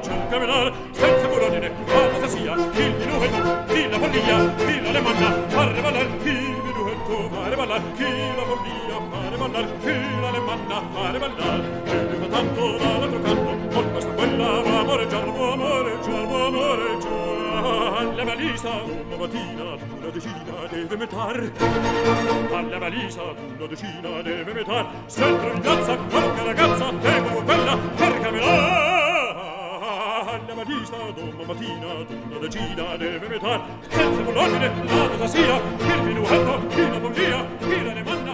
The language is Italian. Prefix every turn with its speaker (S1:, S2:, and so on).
S1: cerca menare, senza burrone, ma cosa sia, il minuetto, chi la follia, chi la le manna, fare ballar, chi il minuetto, fare ballar, chi la follia, fare ballar, chi la le manna, fare ballar, e da tanto dall'altro canto, con questa quella va amoreggiar, va amoreggiar, va amoreggiar. Alla valisa, una mattina, una decina deve metar. Alla valisa, una decina deve metar. Se entro in piazza, qualche ragazza, devo quella per camminare. Alla valisa, una mattina, una decina deve metar. Senza bull'ordine, la cosa sia, il minuetto, chi la follia, chi la ne manda.